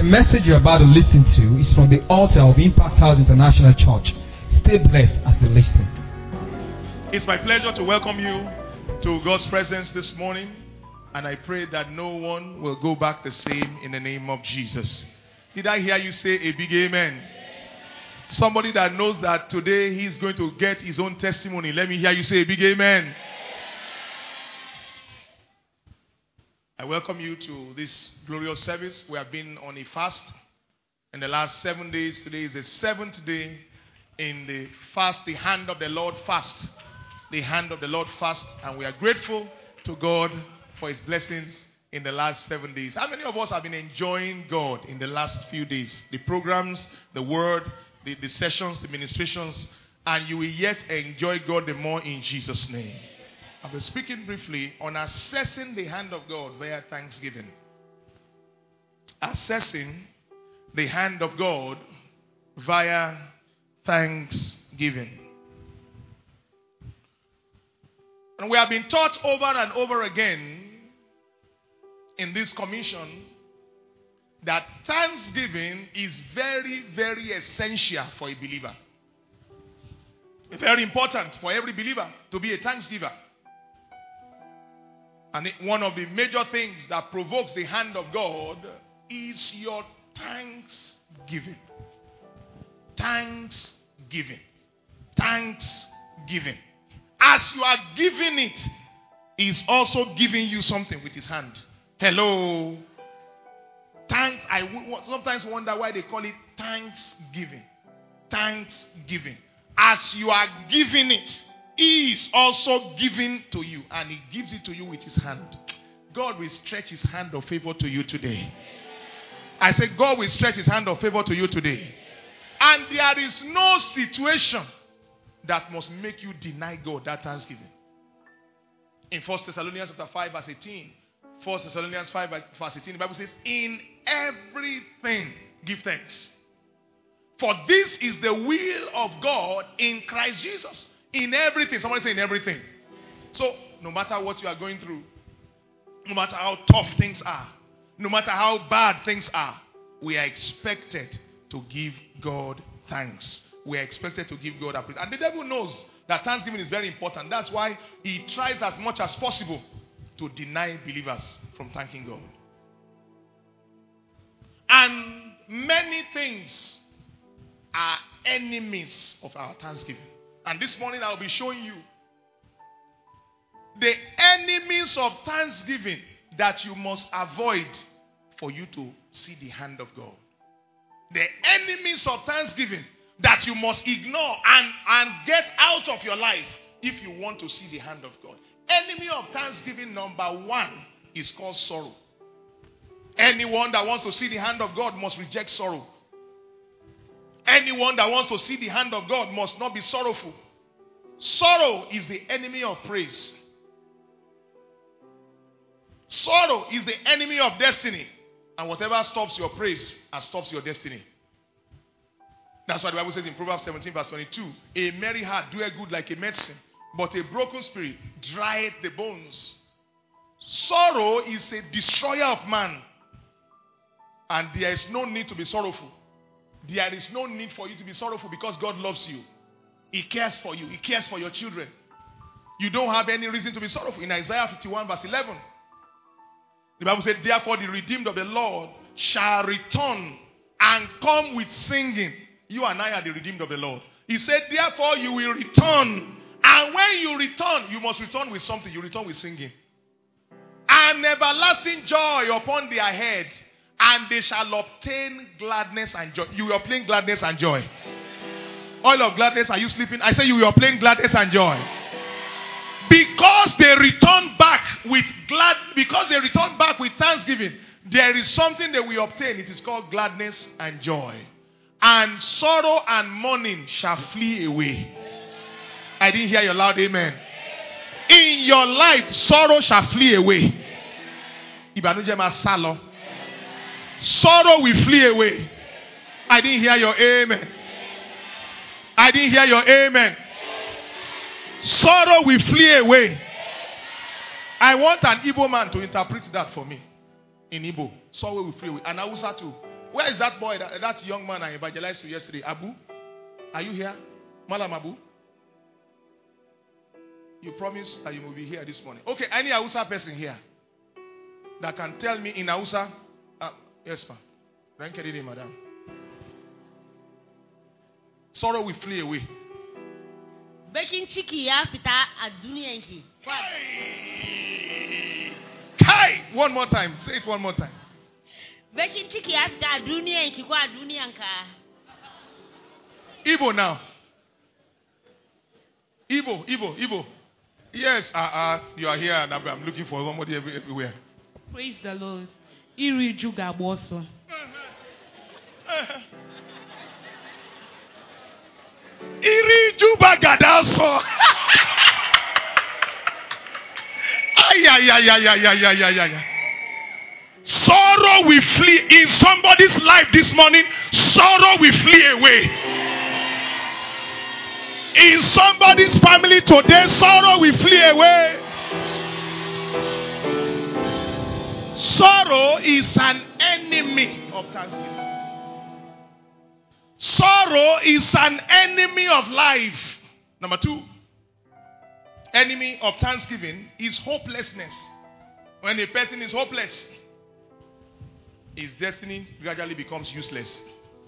message you're about to listen to is from the altar of Impact House International Church. Stay blessed as you listen. It's my pleasure to welcome you to God's presence this morning, and I pray that no one will go back the same in the name of Jesus. Did I hear you say a big amen? Somebody that knows that today he's going to get his own testimony. Let me hear you say a big amen. I welcome you to this glorious service. We have been on a fast in the last 7 days. Today is the 7th day in the fast, the hand of the Lord fast. The hand of the Lord fast. And we are grateful to God for his blessings in the last 7 days. How many of us have been enjoying God in the last few days? The programs, the word, the sessions, the ministrations, and you will yet enjoy God the more in Jesus' name. I'll be speaking briefly on assessing the hand of God via thanksgiving. Assessing the hand of God via thanksgiving. And we have been taught over and over again in this commission that thanksgiving is very, very essential for a believer. Very important for every believer to be a thanksgiver. And one of the major things that provokes the hand of God is your thanksgiving. Thanksgiving. Thanksgiving. As you are giving it, He's also giving you something with His hand. Hello. I sometimes wonder why they call it thanksgiving. Thanksgiving. As you are giving it, He is also giving to you, and He gives it to you with His hand. God will stretch His hand of favor to you today. I say God will stretch His hand of favor to you today. And there is no situation that must make you deny God that thanksgiving. In 1 Thessalonians chapter 5 verse 18, 1 Thessalonians 5 verse 18, the Bible says, in everything give thanks. For this is the will of God in Christ Jesus. In everything. Somebody say in everything. So, no matter what you are going through, no matter how tough things are, no matter how bad things are, we are expected to give God thanks. We are expected to give God a praise. And the devil knows that thanksgiving is very important. That's why he tries as much as possible to deny believers from thanking God. And many things are enemies of our thanksgiving. And this morning I'll be showing you the enemies of thanksgiving that you must avoid for you to see the hand of God. The enemies of thanksgiving that you must ignore and get out of your life if you want to see the hand of God. Enemy of thanksgiving number 1 is called sorrow. Anyone that wants to see the hand of God must reject sorrow. Anyone that wants to see the hand of God must not be sorrowful. Sorrow is the enemy of praise. Sorrow is the enemy of destiny. And whatever stops your praise stops your destiny. That's why the Bible says in Proverbs 17 verse 22, a merry heart doeth good like a medicine, but a broken spirit drieth the bones. Sorrow is a destroyer of man. And there is no need to be sorrowful. There is no need for you to be sorrowful because God loves you. He cares for you. He cares for your children. You don't have any reason to be sorrowful. In Isaiah 51 verse 11, the Bible said, therefore the redeemed of the Lord shall return and come with singing. You and I are the redeemed of the Lord. He said, therefore you will return. And when you return, you must return with something. You return with singing. And everlasting joy upon their head. And they shall obtain gladness and joy. You will obtain gladness and joy. Oil of gladness, are you sleeping? I say you will obtain gladness and joy. Because they return back with thanksgiving, there is something that we obtain. It is called gladness and joy. And sorrow and mourning shall flee away. I didn't hear your loud amen. In your life, sorrow shall flee away. Sorrow will flee away. I didn't hear your amen. I didn't hear your amen. Sorrow will flee away. I want an Igbo man to interpret that for me. In Igbo, sorrow will flee away. And Hausa too. Where is that boy, that young man I evangelized to yesterday? Abu? Are you here? Malam Abu? You promised that you will be here this morning. Okay, any Hausa person here that can tell me in Hausa? Yes, ma'am. Thank you, madam. Sorrow will flee away. Baking chiki ya fita a duniyanki. Kai! One more time. Say it one more time. Baking chiki ya fita a duniyanki ko a duniyanka. Igbo now. Igbo. Yes, you are here and I'm looking for somebody everywhere. Praise the Lord. Iriju Gaboso. Iriju Bagadaso. Ay. Sorrow will flee in somebody's life this morning. Sorrow will flee away. In somebody's family today, sorrow will flee away. Sorrow is an enemy of thanksgiving. Sorrow is an enemy of life. Number 2, enemy of thanksgiving is hopelessness. When a person is hopeless, his destiny gradually becomes useless.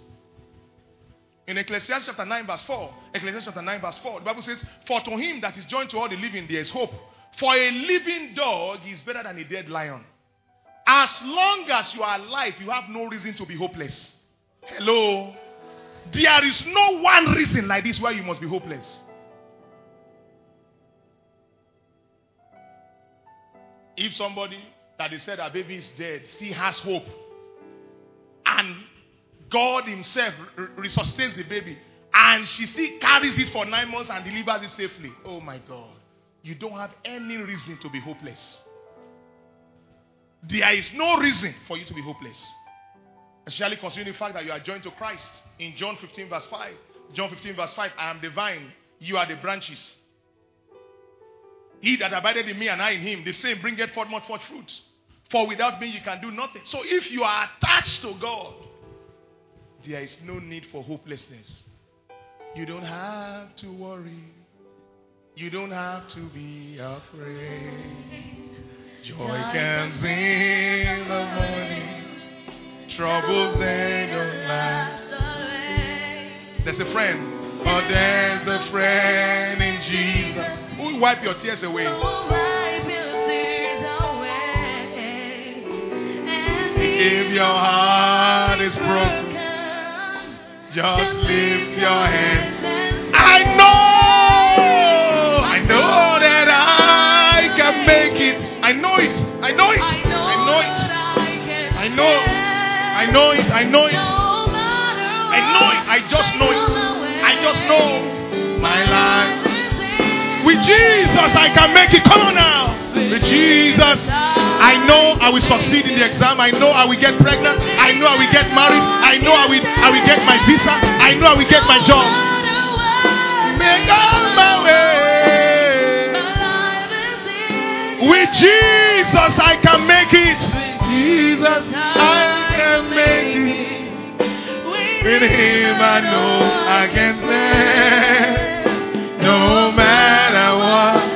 In Ecclesiastes chapter 9 verse 4, the Bible says, for to him that is joined to all the living, there is hope. For a living dog is better than a dead lion. As long as you are alive, you have no reason to be hopeless. Hello? There is no one reason like this why you must be hopeless. If somebody that they said our baby is dead still has hope, and God himself resuscitates the baby, and she still carries it for 9 months and delivers it safely, oh my God, you don't have any reason to be hopeless. There is no reason for you to be hopeless. Especially considering the fact that you are joined to Christ. In John 15 verse 5. John 15 verse 5. I am the vine, you are the branches. He that abideth in me and I in him, the same bringeth forth much fruit. For without me you can do nothing. So if you are attached to God, there is no need for hopelessness. You don't have to worry. You don't have to be afraid. Joy comes in the morning. Troubles, they don't last. There's a friend. Oh, there's a friend in Jesus who will wipe your tears away. If your heart is broken, just lift your hand. I know that I can make it. I know it. I just know my life. With Jesus, I can make it. Come on now. With Jesus, I know I will succeed in the exam. I know I will get pregnant. I know I will get married. I know I will get my visa. I know I will get my job. Make all my way. With Jesus, I can make it. Jesus, I can make it. With him, I know I can stand. No matter what.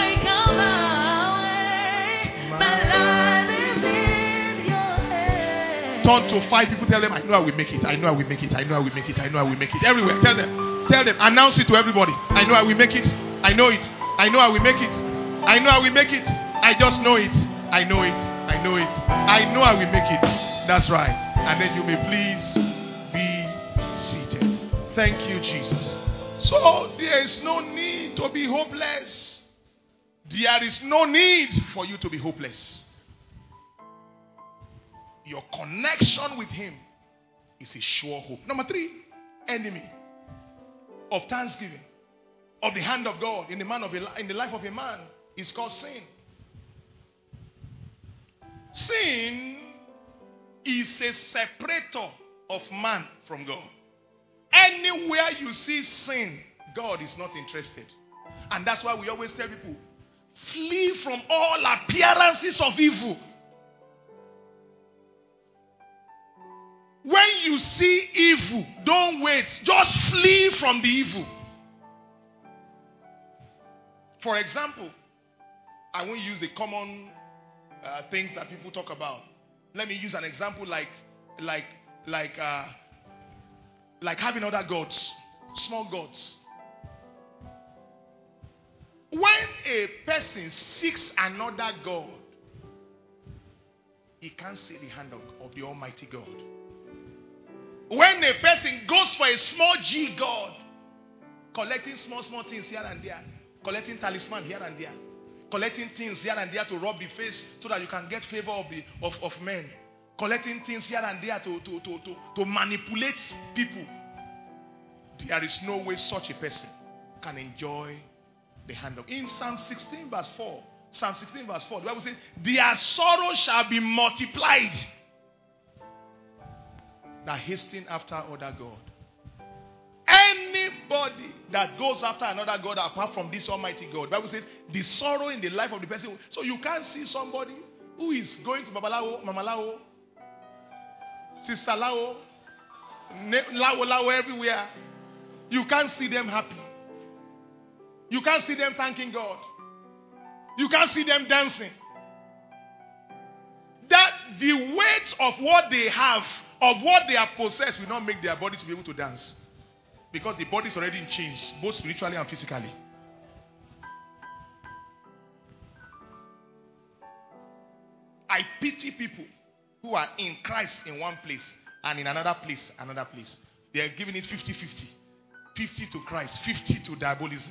Turn to 5 people, tell them, I know I will make it. I know I will make it. I know I will make it. I know I will make it. Everywhere, tell them, announce it to everybody. I know I will make it. I know it. I know I will make it. I know I will make it. I just know it. I know it. I know it. I know I will make it. That's right. And then you may please be seated. Thank you, Jesus. So there is no need to be hopeless. There is no need for you to be hopeless. Your connection with him is a sure hope. Number 3, enemy of thanksgiving, of the hand of God in the life of a man is called sin. Sin is a separator of man from God. Anywhere you see sin, God is not interested. And that's why we always tell people, flee from all appearances of evil. When you see evil, don't wait. Just flee from the evil. For example, I won't use the common things that people talk about. Let me use an example like having other gods, small gods. When a person seeks another God, he can't see the hand of the Almighty God. When a person goes for a small G God, collecting small things here and there, collecting talisman here and there, collecting things here and there to rub the face so that you can get favor of men, collecting things here and there to manipulate people, there is no way such a person can enjoy the hand of. In Psalm 16 verse 4, the Bible says, their sorrow shall be multiplied that hasten after other God. Anybody that goes after another God apart from this Almighty God, the Bible says the sorrow in the life of the person. So you can't see somebody who is going to Babalawo, Mamalao, Sister Lao, Lao everywhere. You can't see them happy. You can't see them thanking God. You can't see them dancing. That the weight of what they have, of what they have possessed, will not make their body to be able to dance. Because the body is already in chains, both spiritually and physically. I pity people who are in Christ in one place and in another place. They are giving it 50-50. 50 to Christ, 50 to diabolism.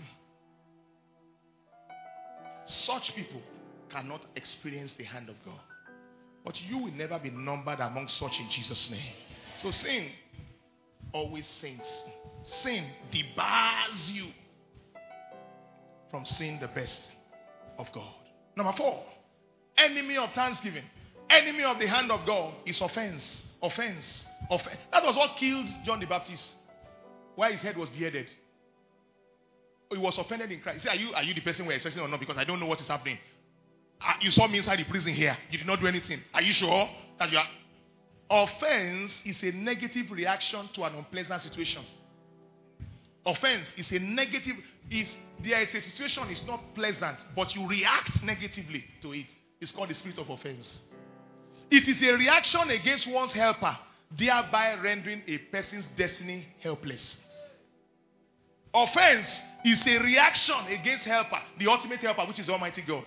Such people cannot experience the hand of God. But you will never be numbered among such in Jesus' name. So sin always sins. Sin debars you from seeing the best of God. Number 4, enemy of thanksgiving, enemy of the hand of God is offense. Offense. That was what killed John the Baptist, why his head was bearded. He was offended in Christ. He said, are you the person we're expecting or not? Because I don't know what is happening. You saw me inside the prison here. You did not do anything. Are you sure that you are? Offense is a negative reaction to an unpleasant situation. Offense is a negative. There is a situation, it's not pleasant, but you react negatively to it. It's called the spirit of offense. It is a reaction against one's helper, thereby rendering a person's destiny helpless. Offense is a reaction against helper, the ultimate helper, which is Almighty God.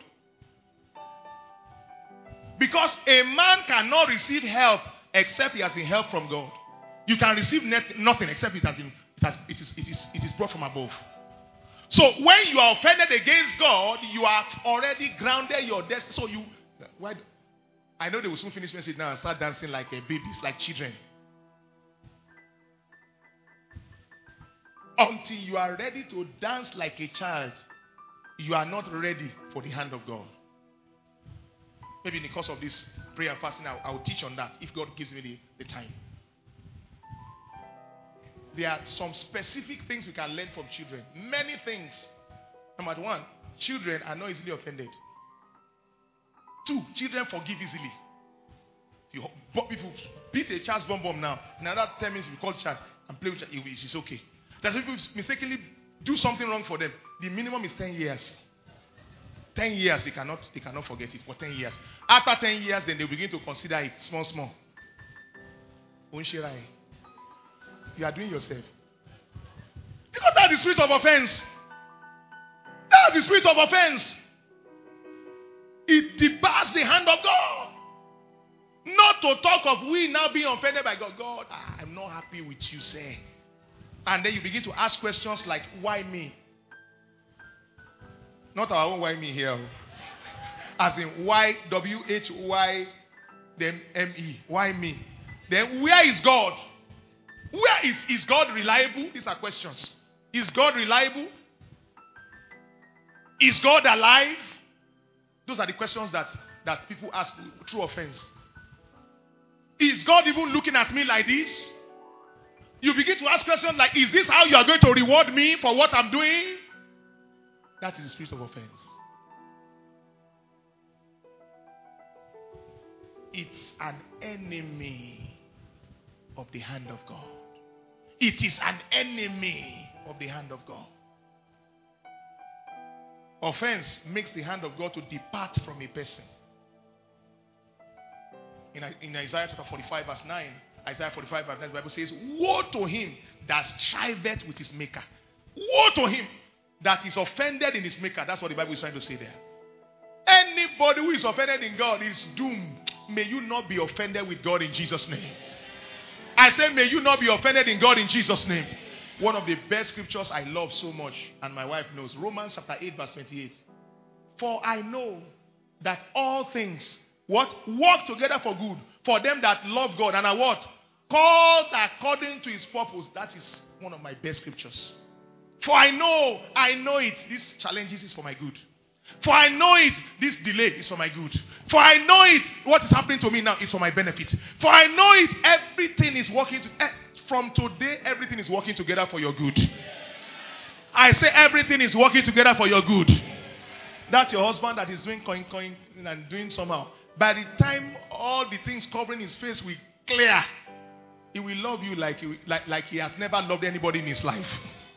Because a man cannot receive help except he has been helped from God. You can receive nothing except it is brought from above. So when you are offended against God, you have already grounded your destiny. So I know they will soon finish message now and start dancing like babies, like children. Until you are ready to dance like a child, you are not ready for the hand of God. Maybe in the course of this prayer and fasting, I will teach on that if God gives me the time. There are some specific things we can learn from children. Many things. Number 1, children are not easily offended. 2, children forgive easily. If you beat a child's bomb now, in another 10 minutes we call the child and play with it, it's okay. There's people who mistakenly do something wrong for them. The minimum is 10 years. 10 years, they cannot forget it for 10 years. After 10 years, then they begin to consider it small. You are doing yourself. Because that's the spirit of offense. That's the spirit of offense. It debars the hand of God. Not to talk of we now being offended by God. God, I'm not happy with you, sir. And then you begin to ask questions like, why me? Not our own why me here. As in why WHY then ME. Why me? Then where is God? Where is God reliable? These are questions. Is God reliable? Is God alive? Those are the questions that people ask through offense. Is God even looking at me like this? You begin to ask questions like, is this how you are going to reward me for what I'm doing? That is the spirit of offense. It's an enemy of the hand of God. It is an enemy of the hand of God. Offense makes the hand of God to depart from a person. In Isaiah chapter 45 verse 9, Isaiah 45 verse 9, the Bible says, woe to him that striveth with his maker. Woe to him that is offended in his maker. That's what the Bible is trying to say there. Anybody who is offended in God is doomed. May you not be offended with God in Jesus' name. I say, may you not be offended in God in Jesus' name. One of the best scriptures I love so much, and my wife knows, Romans chapter 8 verse 28. For I know that all things, what? Work together for good, for them that love God and are what? Called according to his purpose. That is one of my best scriptures. For I know it. These challenges is for my good. For I know it, this delay is for my good. For I know it, what is happening to me now is for my benefit. For I know it, everything is working from today, everything is working together for your good. I say everything is working together for your good. That's your husband that is doing coin and doing somehow. By the time all the things covering his face will clear, he will love you like he has never loved anybody in his life.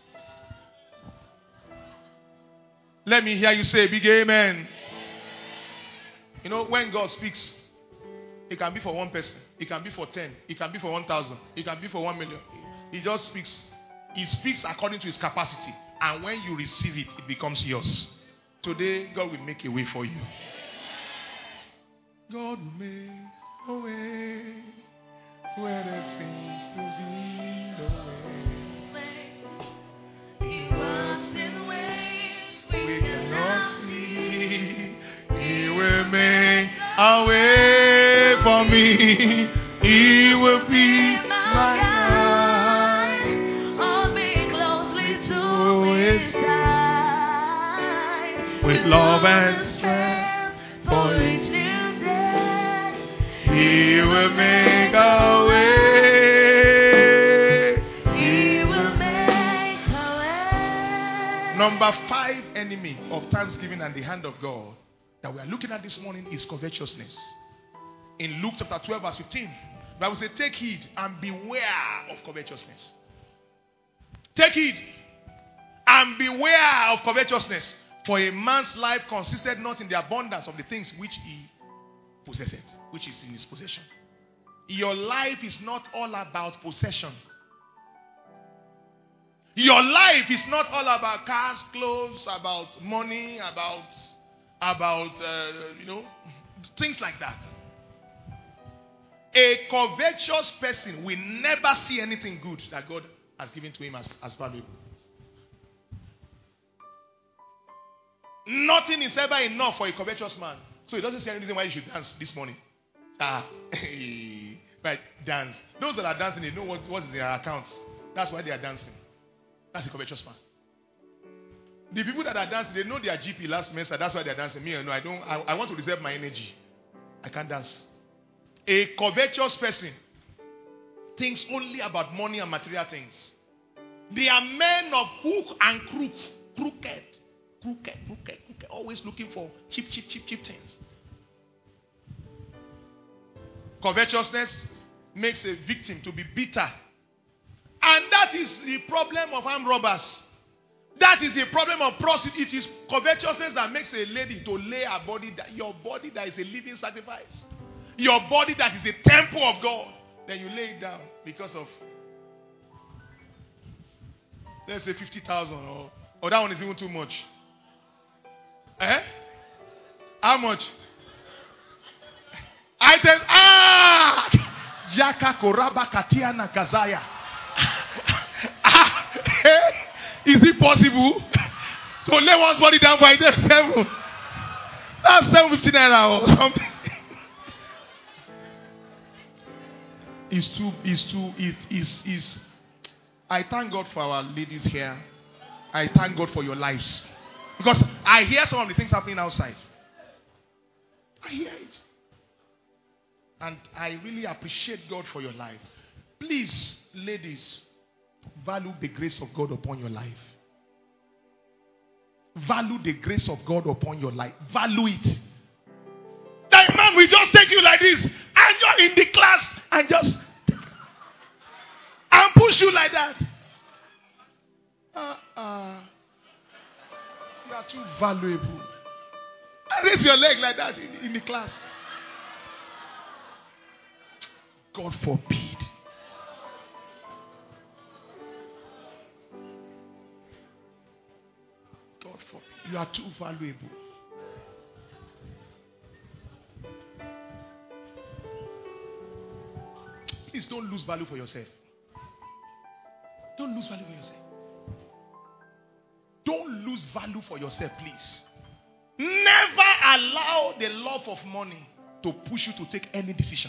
Let me hear you say big amen. You know, when God speaks, it can be for one person, it can be for 10, it can be for 1,000, it can be for 1 million. He just speaks. He speaks according to his capacity. And when you receive it, it becomes yours. Today, God will make a way for you. God will make a way where there seems to be no way. He works in ways we cannot see. He will make a way for me. He will be my guide. Hold me closely to his side. With love and strength for each new day. He will make a way. He will make a way. Number 5 enemy of thanksgiving and the hand of God that we are looking at this morning is covetousness. In Luke chapter 12 verse 15, the Bible says, take heed and beware of covetousness. Take heed and beware of covetousness. For a man's life consisted not in the abundance of the things which he possessed, which is in his possession. Your life is not all about possession. Your life is not all about cars, clothes, about money, about things like that. A covetous person will never see anything good that God has given to him as valuable. Nothing is ever enough for a covetous man. So he doesn't see any reason why you should dance this morning. Right, dance. Those that are dancing, they know what is in their accounts. That's why they are dancing. That's a covetous man. The people that are dancing, they know their GP last semester. That's why they are dancing. Me, no, I don't. I want to reserve my energy. I can't dance. A covetous person thinks only about money and material things. They are men of hook and crooked, always looking for cheap things. Covetousness makes a victim to be bitter. And that is the problem of armed robbers. That is the problem of prostitutes. It is covetousness that makes a lady to lay her body, your body that is a living sacrifice. Your body that is the temple of God. Then you lay it down because of, let's say 50,000 or that one is even too much. How much? Items. Jaka koraba katiana kazaya. Is it possible to lay one's body down for item 7? That's 750 naira or something. I thank God for our ladies here. I thank God for your lives. Because I hear some of the things happening outside. I hear it. And I really appreciate God for your life. Please, ladies, value the grace of God upon your life. Value the grace of God upon your life. Value it. That man will just take you like this and you're in the class and just push you like that. You are too valuable. Raise your leg like that in the class. God forbid. God forbid. You are too valuable. Please don't lose value for yourself. Don't lose value for yourself. Don't lose value for yourself, please. Never allow the love of money to push you to take any decision.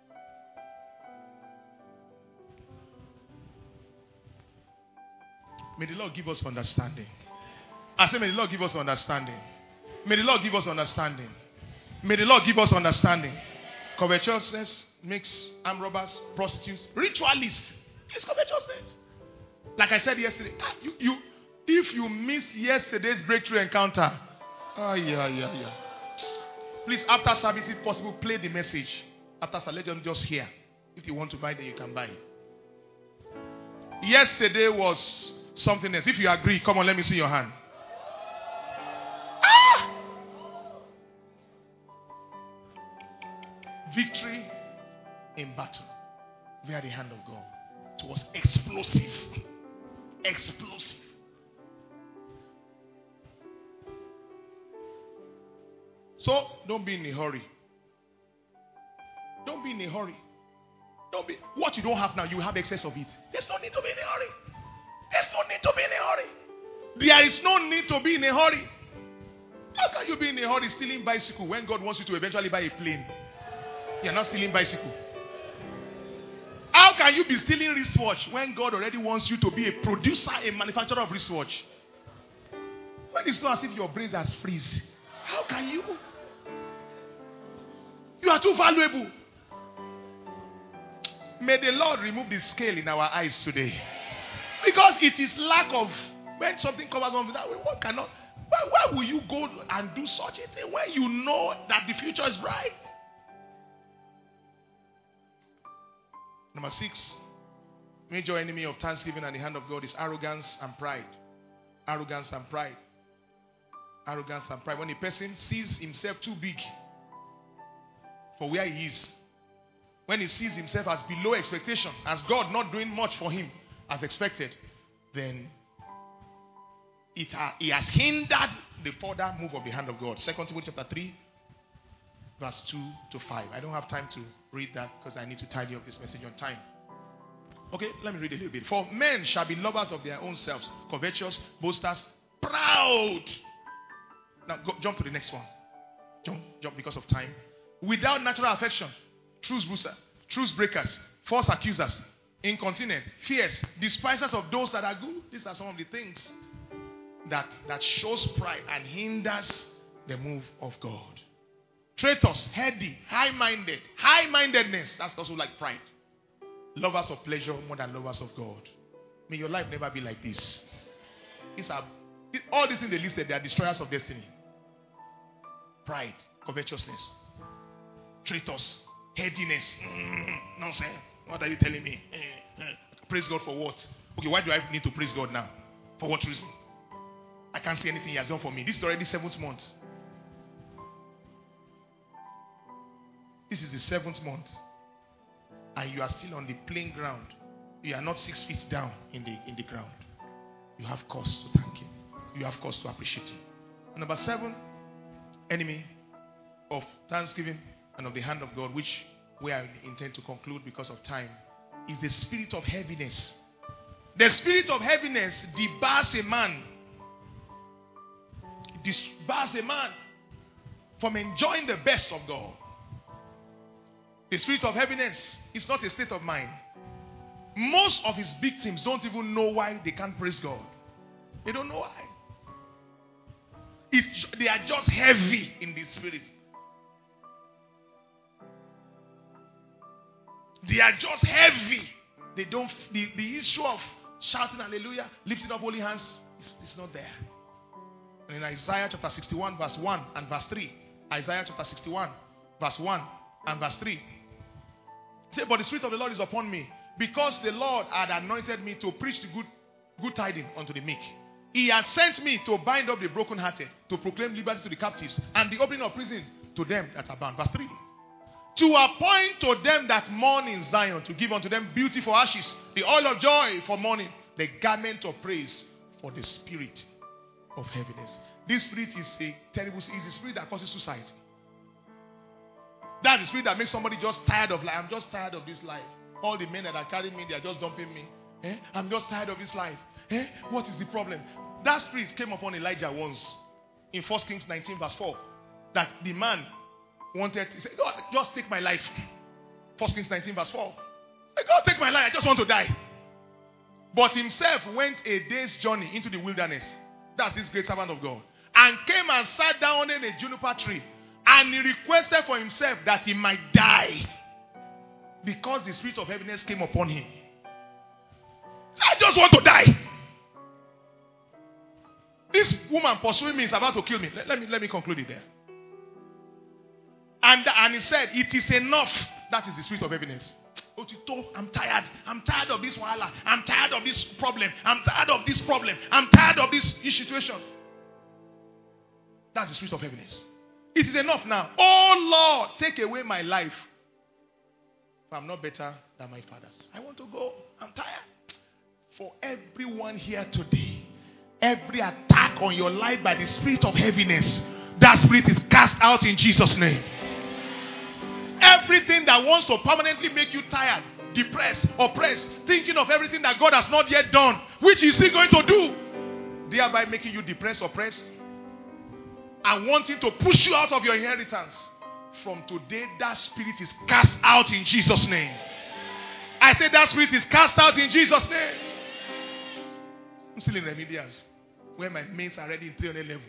May the Lord give us understanding. I say, may the Lord give us understanding. May the Lord give us understanding. May the Lord give us understanding. Covetousness makes armed robbers, prostitutes, ritualists. It's covetousness. Like I said yesterday, if you miss yesterday's breakthrough encounter, please, after service, if possible, play the message. After service, let them just hear. If you want to buy, then you can buy. Yesterday was something else. If you agree, come on, let me see your hand. Victory in battle via the hand of God. It was explosive. Explosive. So, don't be in a hurry. Don't be in a hurry. What you don't have now, you have excess of it. There's no need to be in a hurry. There's no need to be in a hurry. There is no need to be in a hurry. How can you be in a hurry stealing bicycle when God wants you to eventually buy a plane? You're not stealing bicycle. How can you be stealing wristwatch when God already wants you to be a producer, a manufacturer of wristwatch? When it's not as if your brain has freeze. How can you? You are too valuable. May the Lord remove the scale in our eyes today. Because it is lack of, when something covers on that, one cannot. Why will you go and do such a thing when you know that the future is bright? Number 6, major enemy of thanksgiving and the hand of God is arrogance and pride. Arrogance and pride. Arrogance and pride. When a person sees himself too big for where he is, when he sees himself as below expectation, as God not doing much for him as expected, then he has hindered the further move of the hand of God. 2 Timothy chapter 3, verse 2 to 5. I don't have time to read that because I need to tidy up this message on time. Okay, let me read a little bit. For men shall be lovers of their own selves, covetous, boasters, proud. Now jump to the next one. Jump because of time. Without natural affection, truth breakers, false accusers, incontinent, fierce, despisers of those that are good. These are some of the things that shows pride and hinders the move of God. Traitors, heady, high-minded. High-mindedness, that's also like pride. Lovers of pleasure more than lovers of God. May your life never be like this. All these things they listed, they are destroyers of destiny. Pride, covetousness, traitors, headiness. Nonsense. What are you telling me? Praise God for what? Okay, why do I need to praise God now? For what reason? I can't see anything He has done for me. This is already 7th month. This is the 7th month. And you are still on the plain ground. You are not 6 feet down in the ground. You have cause to thank Him. You have cause to appreciate Him. Number 7, enemy of thanksgiving and of the hand of God, which we are intend to conclude because of time, is the spirit of heaviness. The spirit of heaviness debars a man. Debars a man from enjoying the best of God. The spirit of heaviness is not a state of mind. Most of his victims don't even know why they can't praise God. They don't know why. They are just heavy in the spirit. They are just heavy. They don't. The issue of shouting hallelujah, lifting up holy hands, is not there. And in Isaiah chapter 61, verse 1 and verse 3, Isaiah chapter 61, verse 1 and verse 3. Say, but the Spirit of the Lord is upon me, because the Lord had anointed me to preach the good tidings unto the meek. He has sent me to bind up the brokenhearted, to proclaim liberty to the captives, and the opening of prison to them that are bound. Verse 3. To appoint to them that mourn in Zion, to give unto them beauty for ashes, the oil of joy for mourning, the garment of praise for the spirit of heaviness. This spirit is a terrible, is the spirit that causes suicide. That's the spirit that makes somebody just tired of life. I'm just tired of this life. All the men that are carrying me, they are just dumping me. I'm just tired of this life. What is the problem? That spirit came upon Elijah once in 1 Kings 19 verse 4. That the man wanted, he said, God, just take my life. 1 Kings 19 verse 4. He said, God, take my life. I just want to die. But himself went a day's journey into the wilderness. That's this great servant of God. And came and sat down under a juniper tree. And he requested for himself that he might die. Because the spirit of heaviness came upon him. I just want to die. This woman pursuing me is about to kill me. Let me conclude it there. And he said, it is enough. That is the spirit of heaviness. Otito, I'm tired. I'm tired of this wahala. I'm tired of this problem. I'm tired of this problem. I'm tired of this situation. That's the spirit of heaviness. It is enough now. Oh Lord, take away my life. I'm not better than my fathers. I want to go. I'm tired. For everyone here today, every attack on your life by the spirit of heaviness, that spirit is cast out in Jesus' name. Everything that wants to permanently make you tired, depressed, oppressed, thinking of everything that God has not yet done, which He's still going to do, thereby making you depressed, oppressed, and wanting to push you out of your inheritance. From today, that spirit is cast out in Jesus' name. I said that spirit is cast out in Jesus' name. I'm still in remedials, where my mates are already in 300 level.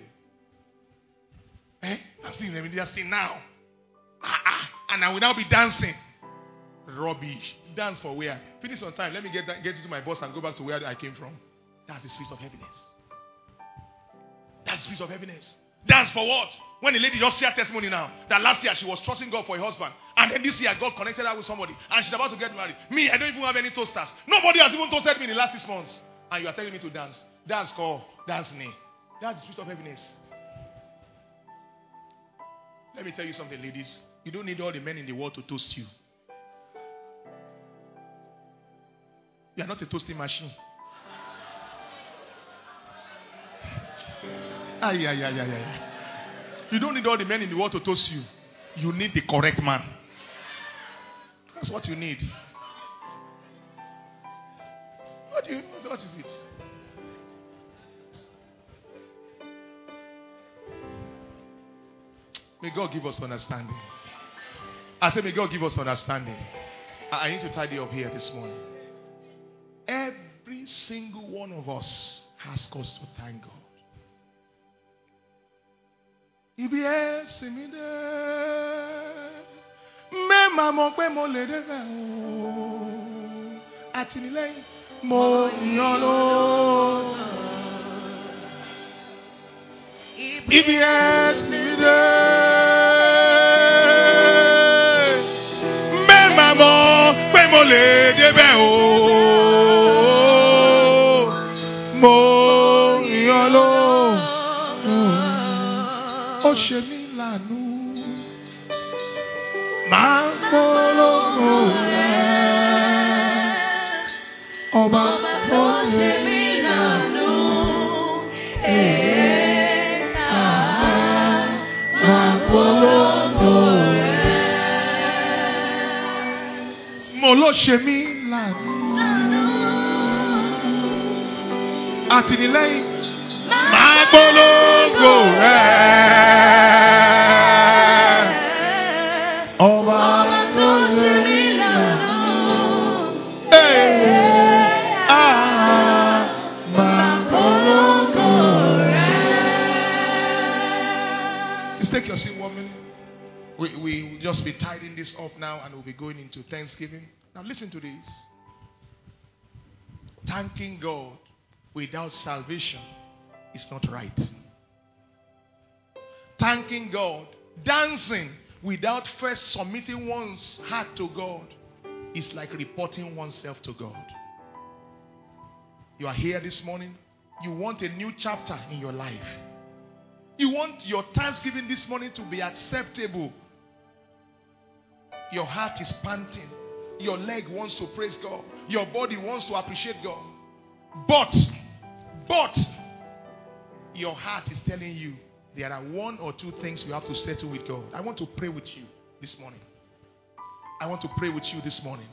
I'm still in remedials still now. And I will now be dancing. Rubbish. Dance for where? Finish on time. Let me get into my bus and go back to where I came from. That's the spirit of heaviness. That's the spirit of heaviness. Dance for what? When the lady just shared testimony now, that last year she was trusting God for a husband, and then this year God connected her with somebody, and she's about to get married. Me, I don't even have any toasters. Nobody has even toasted me in the last 6 months. And you are telling me to dance. Dance call. Dance me. That's the spirit of heaviness. Let me tell you something, ladies. You don't need all the men in the world to toast you. You are not a toasting machine. You don't need all the men in the world to toast you. You need the correct man. That's what you need. What is it? May God give us understanding. I say, may God give us understanding. I need to tidy up here this morning. Every single one of us has cause to thank God. Take your seat, woman. We will just be tidying this up now, and we'll be going into Thanksgiving. Now listen to this. Thanking God without salvation is not right. Thanking God, dancing without first submitting one's heart to God is like reporting oneself to God. You are here this morning. You want a new chapter in your life. You want your thanksgiving this morning to be acceptable. Your heart is panting. Your leg wants to praise God. Your body wants to appreciate God. But your heart is telling you there are one or two things you have to settle with God. I want to pray with you this morning. I want to pray with you this morning.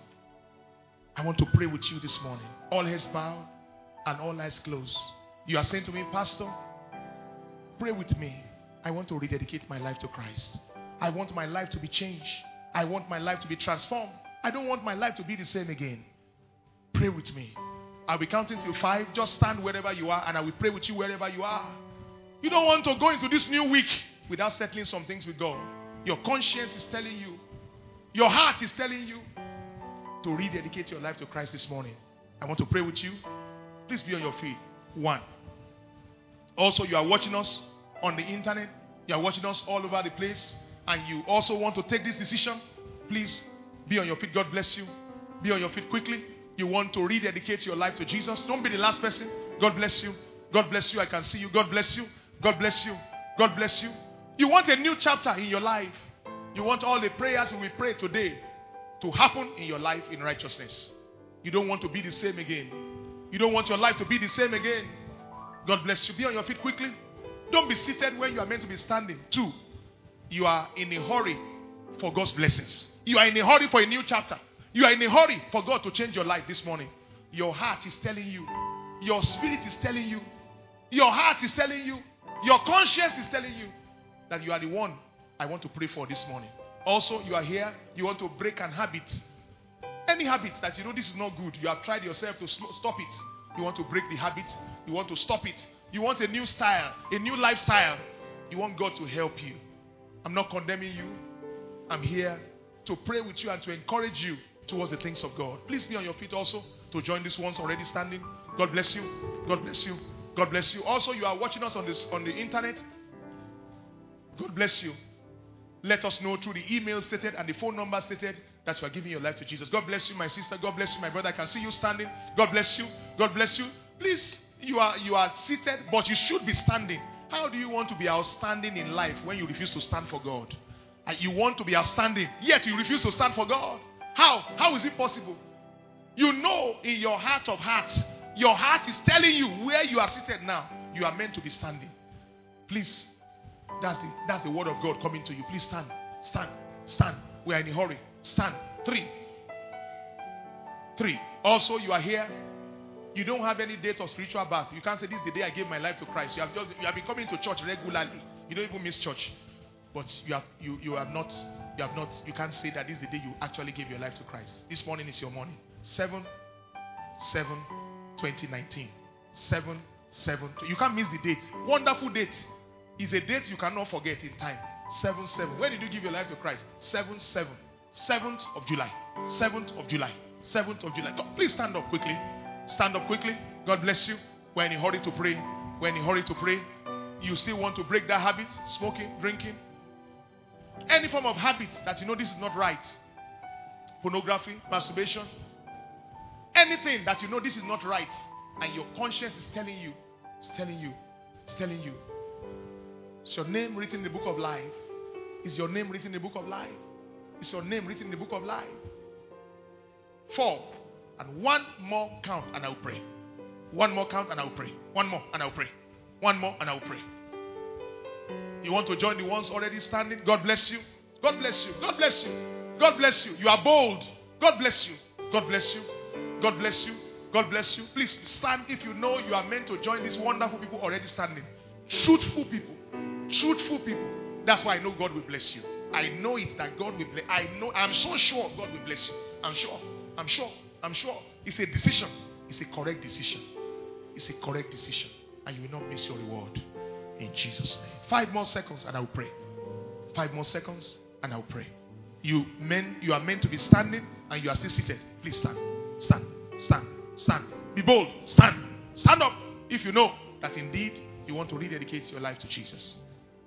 I want to pray with you this morning. All heads bowed and all eyes closed. You are saying to me, Pastor, pray with me. I want to rededicate my life to Christ. I want my life to be changed. I want my life to be transformed. I don't want my life to be the same again. Pray with me. I'll be counting till 5. Just stand wherever you are and I will pray with you wherever you are. You don't want to go into this new week without settling some things with God. Your conscience is telling you. Your heart is telling you to rededicate your life to Christ this morning. I want to pray with you. Please be on your feet. 1. Also, you are watching us on the internet. You are watching us all over the place. And you also want to take this decision. Please be on your feet. God bless you. Be on your feet quickly. You want to rededicate your life to Jesus. Don't be the last person. God bless you. God bless you. I can see you. God bless you. God bless you. God bless you. You want a new chapter in your life. You want all the prayers we pray today to happen in your life in righteousness. You don't want to be the same again. You don't want your life to be the same again. God bless you. Be on your feet quickly. Don't be seated when you are meant to be standing. 2, you are in a hurry for God's blessings. You are in a hurry for a new chapter. You are in a hurry for God to change your life this morning. Your heart is telling you. Your spirit is telling you. Your heart is telling you. Your conscience is telling you that you are the one I want to pray for this morning. Also, you are here. You want to break an habit. Any habit that you know this is not good. You have tried yourself to stop it. You want to break the habit. You want to stop it. You want a new style, a new lifestyle. You want God to help you. I'm not condemning you. I'm here to pray with you and to encourage you towards the things of God. Please be on your feet also to join these ones already standing. God bless you. God bless you. God bless you. Also, you are watching us on the internet. God bless you. Let us know through the email stated and the phone number stated that you are giving your life to Jesus. God bless you, my sister. God bless you, my brother. I can see you standing. God bless you. God bless you. Please, you are seated, but you should be standing. How do you want to be outstanding in life when you refuse to stand for God? You want to be outstanding, yet you refuse to stand for God. How? How is it possible? You know in your heart of hearts, your heart is telling you where you are seated now. You are meant to be standing. Please, that's the word of God coming to you. Please stand. Stand. Stand. We are in a hurry. Stand. 3. Also, you are here. You don't have any date of spiritual birth. You can't say this is the day I gave my life to Christ. You have been coming to church regularly. You don't even miss church. But you can't say that this is the day you actually gave your life to Christ. This morning is your morning. 7/7/2019. 7/7. You can't miss the date. Wonderful date. It's a date you cannot forget in time. 7/7. When did you give your life to Christ? 7/7. 7th of July. 7th of July. 7th of July. God, please stand up quickly. Stand up quickly. God bless you. We're in a hurry to pray. We're in a hurry to pray. You still want to break that habit? Smoking, drinking. Any form of habit that you know this is not right. Pornography, masturbation. Anything that you know this is not right. And your conscience is telling you. It's telling you. It's telling you. Is your name written in the book of life? Is your name written in the book of life? Is your name written in the book of life? 4. And one more count and I'll pray. One more count and I'll pray. One more and I'll pray. One more and I'll pray. You want to join the ones already standing? God bless you. God bless you. God bless you. God bless you. You are bold. God bless you. God bless you. God bless you. God bless you. Please stand if you know you are meant to join these wonderful people already standing. Truthful people. Truthful people. That's why I know God will bless you. I know it that God will bless. I'm so sure God will bless you. I'm sure. I'm sure. I'm sure. It's a decision. It's a correct decision. It's a correct decision. And you will not miss your reward. In Jesus' name. 5 more seconds and I'll pray. 5 more seconds and I'll pray. You are meant to be standing and you are still seated. Please stand. Stand. Stand. Stand. Be bold. Stand. Stand up if you know that indeed you want to rededicate your life to Jesus.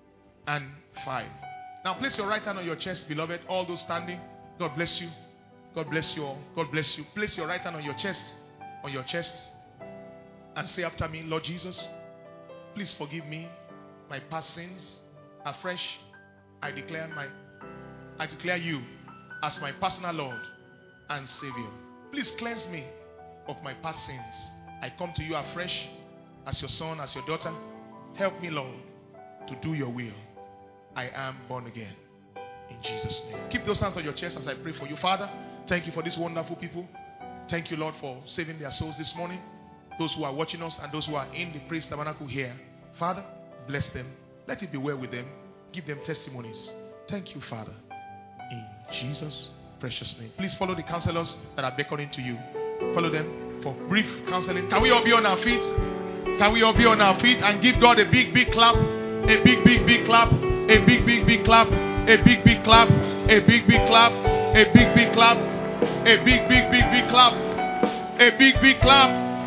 And 5. Now place your right hand on your chest, beloved. All those standing. God bless you. God bless you all. God bless you. Place your right hand on your chest. On your chest. And say after me, Lord Jesus, please forgive me my past sins. Afresh, I declare you as my personal Lord and Savior. Please cleanse me of my past sins. I come to you afresh as your son, as your daughter. Help me, Lord, to do your will. I am born again. In Jesus' name. Keep those hands on your chest as I pray for you. Father, thank you for these wonderful people. Thank you, Lord, for saving their souls this morning. Those who are watching us and those who are in the praise tabernacle here. Father, bless them. Let it be well with them. Give them testimonies. Thank you, Father. In Jesus' precious name. Please follow the counselors that are beckoning to you. Follow them for brief counseling. Can we all be on our feet? Can we all be on our feet and give God a big, big clap? A big, big, big clap. A big, big, big clap. A big, big clap. A big, big clap. A big, big clap. A big, big, big, big clap. A big, big clap.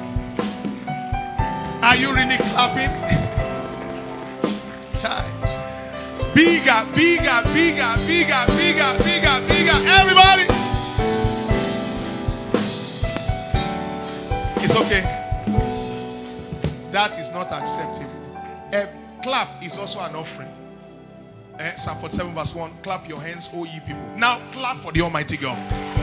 Are you really clapping? Child. Bigger, bigger, bigger, bigger, bigger, bigger, bigger. Everybody. It's okay. That is not acceptable. A clap is also an offering. Psalm 47 verse 1. Clap your hands, O ye people. Now clap for the Almighty God.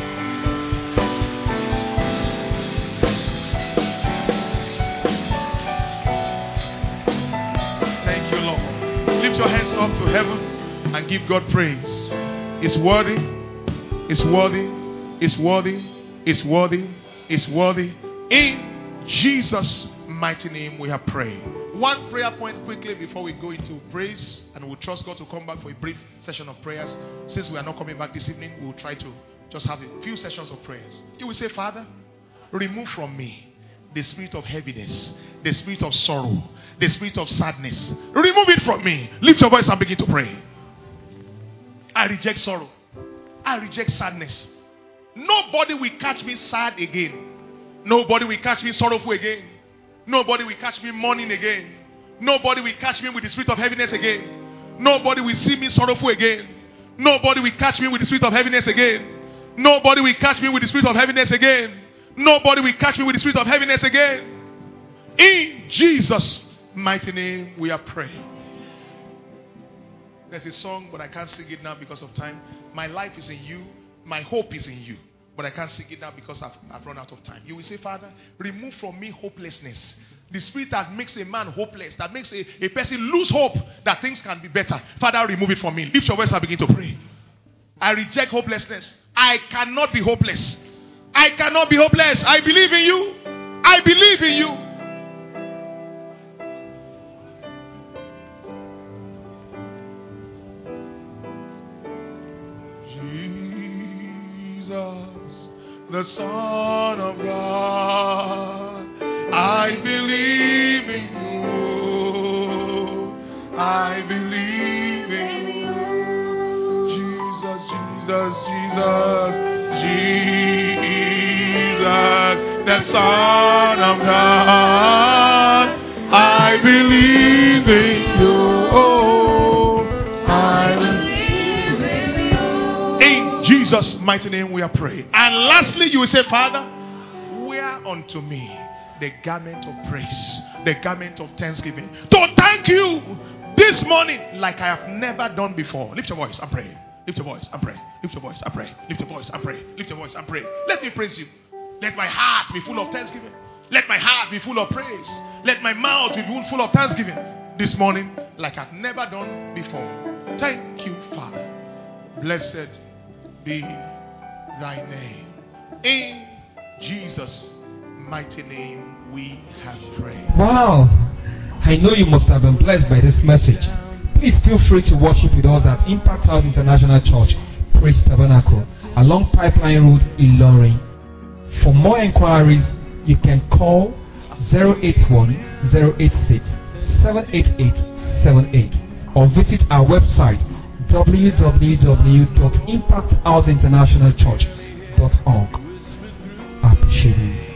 Thank you, Lord. Lift your hands up to heaven and give God praise. It's worthy. It's worthy. It's worthy. It's worthy. It's worthy. In Jesus' mighty name we have prayed. One prayer point quickly before we go into praise, and we'll trust God to come back for a brief session of prayers. Since we are not coming back this evening, we'll try to just have a few sessions of prayers. You will say, Father, remove from me the spirit of heaviness, the spirit of sorrow, the spirit of sadness. Remove it from me. Lift your voice and begin to pray. I reject sorrow. I reject sadness. Nobody will catch me sad again. Nobody will catch me sorrowful again. Nobody will catch me mourning again. Nobody will catch me with the spirit of heaviness again. Nobody will see me sorrowful again. Nobody will catch me with the spirit of heaviness again. Nobody will catch me with the spirit of heaviness again. Nobody will catch me with the spirit of heaviness again. In Jesus' mighty name we are praying. There's a song, but I can't sing it now because of time. My life is in you. My hope is in you. But I can't sing it now because I've run out of time. You will say, Father, remove from me hopelessness. The spirit that makes a man hopeless, that makes a person lose hope that things can be better. Father, remove it from me. Lift your voice and begin to pray. I reject hopelessness. I cannot be hopeless. I cannot be hopeless. I believe in you. I believe in you. Jesus, the Son of God, I believe in you. I believe in you. Jesus, Jesus, Jesus, Jesus, the Son of God, I believe in you. Oh, I believe in you. In Jesus' mighty name we are praying. And lastly, you will say, Father, wear unto me the garment of praise, the garment of thanksgiving, to thank you this morning like I have never done before. Lift your voice and pray. Lift your voice and pray. Lift your voice and pray. Lift your voice and pray. Lift your voice and pray. Let me praise you. Let my heart be full of thanksgiving. Let my heart be full of praise. Let my mouth be full of thanksgiving this morning like I've never done before. Thank you, Father. Blessed be thy name. In Jesus' mighty name we have prayed. Wow. I know you must have been blessed by this message. Please feel free to worship with us at Impact House International Church, Praise Tabernacle, along Pipeline Road, Ilorin. For more inquiries, you can call 081-086-78878 or visit our website www.impacthouseinternationalchurch.org. I appreciate you.